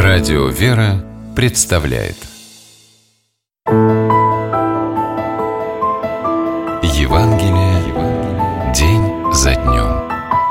Радио «Вера» представляет Евангелие день за днем.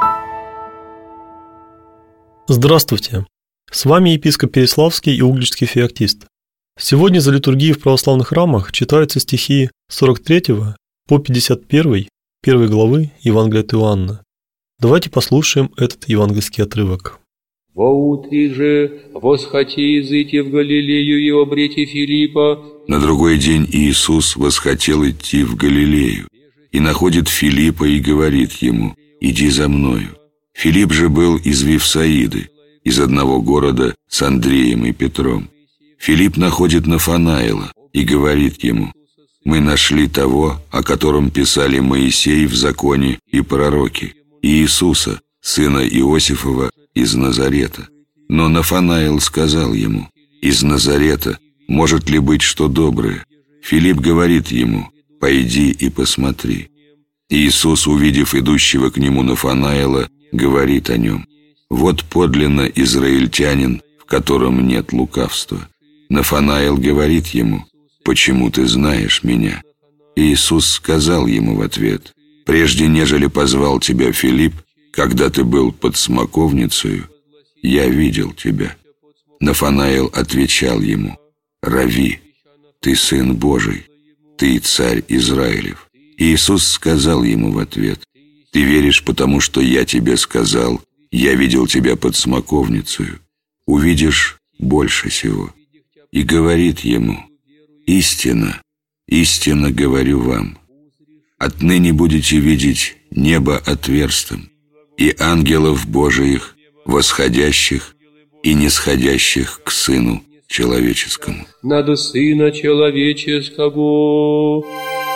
Здравствуйте! С вами епископ Переславский и Угличский феоктист. Сегодня за литургией в православных храмах читаются стихи 43 по 51 первой главы Евангелия от Иоанна. Давайте послушаем этот евангельский отрывок. «Воутре же восхоти изыти в Галилею и обрети Филиппа». На другой день Иисус восхотел идти в Галилею и находит Филиппа и говорит ему: «Иди за мною». Филипп же был из Вифсаиды, из одного города с Андреем и Петром. Филипп находит Нафанаила и говорит ему: «Мы нашли того, о котором писали Моисей в законе и пророки, Иисуса, сына Иосифова, из Назарета». Но Нафанаил сказал ему: «Из Назарета может ли быть что доброе?» Филипп говорит ему: «Пойди и посмотри». Иисус, увидев идущего к нему Нафанаила, говорит о нем: «Вот подлинно израильтянин, в котором нет лукавства». Нафанаил говорит ему: «Почему ты знаешь меня?» Иисус сказал ему в ответ: «Прежде нежели позвал тебя Филипп, когда ты был под смоковницею, я видел тебя». Нафанаил отвечал ему: «Рави, ты Сын Божий, ты царь Израилев». Иисус сказал ему в ответ: «Ты веришь, потому что я тебе сказал: я видел тебя под смоковницею, увидишь больше сего». И говорит ему: «Истинно, истинно говорю вам, отныне будете видеть небо отверстым и ангелов Божиих, восходящих и нисходящих к Сыну Человеческому». Надо Сына Человеческого.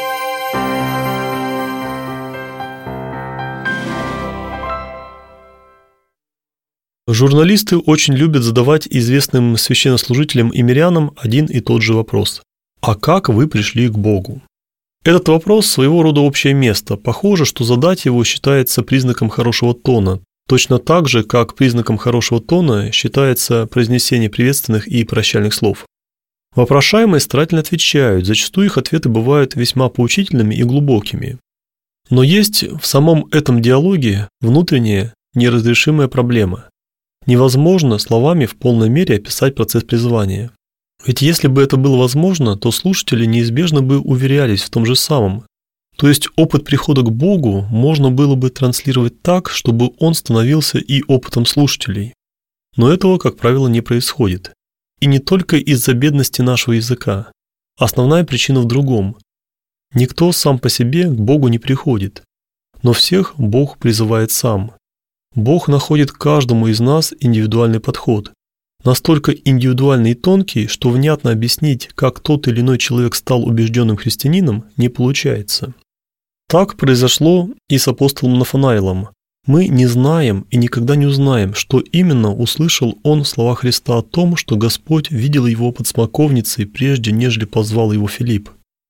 Журналисты очень любят задавать известным священнослужителям и мирянам один и тот же вопрос: «А как вы пришли к Богу?» Этот вопрос своего рода общее место. Похоже, что задать его считается признаком хорошего тона, точно так же, как признаком хорошего тона считается произнесение приветственных и прощальных слов. Вопрошаемые старательно отвечают, зачастую их ответы бывают весьма поучительными и глубокими. Но есть в самом этом диалоге внутренняя неразрешимая проблема. Невозможно словами в полной мере описать процесс призвания. Ведь если бы это было возможно, то слушатели неизбежно бы уверялись в том же самом. То есть опыт прихода к Богу можно было бы транслировать так, чтобы он становился и опытом слушателей. Но этого, как правило, не происходит. И не только из-за бедности нашего языка. Основная причина в другом. Никто сам по себе к Богу не приходит, но всех Бог призывает сам. Бог находит каждому из нас индивидуальный подход, настолько индивидуальный и тонкий, что внятно объяснить, как тот или иной человек стал убежденным христианином, не получается. Так произошло и с апостолом Нафанаилом. Мы не знаем и никогда не узнаем, что именно услышал он в словах Христа о том, что Господь видел его под смоковницей, прежде нежели позвал его Филипп.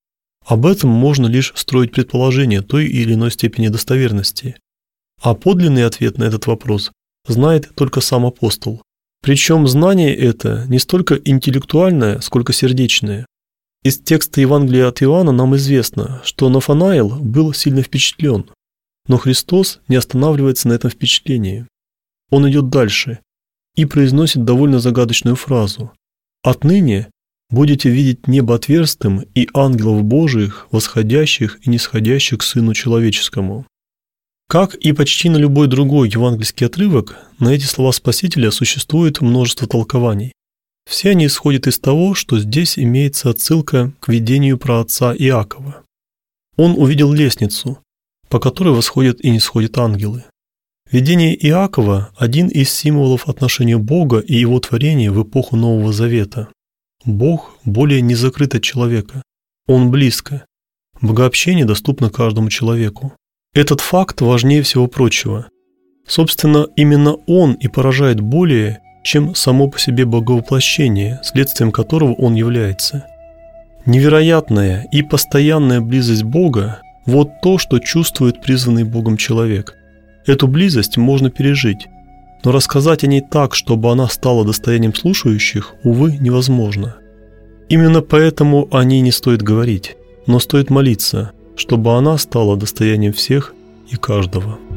Об этом можно лишь строить предположение той или иной степени достоверности. А подлинный ответ на этот вопрос знает только сам апостол. Причем знание это не столько интеллектуальное, сколько сердечное. Из текста Евангелия от Иоанна нам известно, что Нафанаил был сильно впечатлен, но Христос не останавливается на этом впечатлении. Он идет дальше и произносит довольно загадочную фразу: «Отныне будете видеть небо отверстым и ангелов Божиих, восходящих и нисходящих к Сыну Человеческому». Как и почти на любой другой евангельский отрывок, на эти слова Спасителя существует множество толкований. Все они исходят из того, что здесь имеется отсылка к видению про отца Иакова. Он увидел лестницу, по которой восходят и нисходят ангелы. Видение Иакова – один из символов отношения Бога и Его творения в эпоху Нового Завета. Бог более не закрыт от человека, Он близко. Богообщение доступно каждому человеку. Этот факт важнее всего прочего. Собственно, именно он и поражает более, чем само по себе боговоплощение, следствием которого он является. Невероятная и постоянная близость Бога – вот то, что чувствует призванный Богом человек. Эту близость можно пережить, Но рассказать о ней так, чтобы она стала достоянием слушающих, увы, невозможно. Именно поэтому о ней не стоит говорить, но стоит молиться, чтобы она стала достоянием всех и каждого.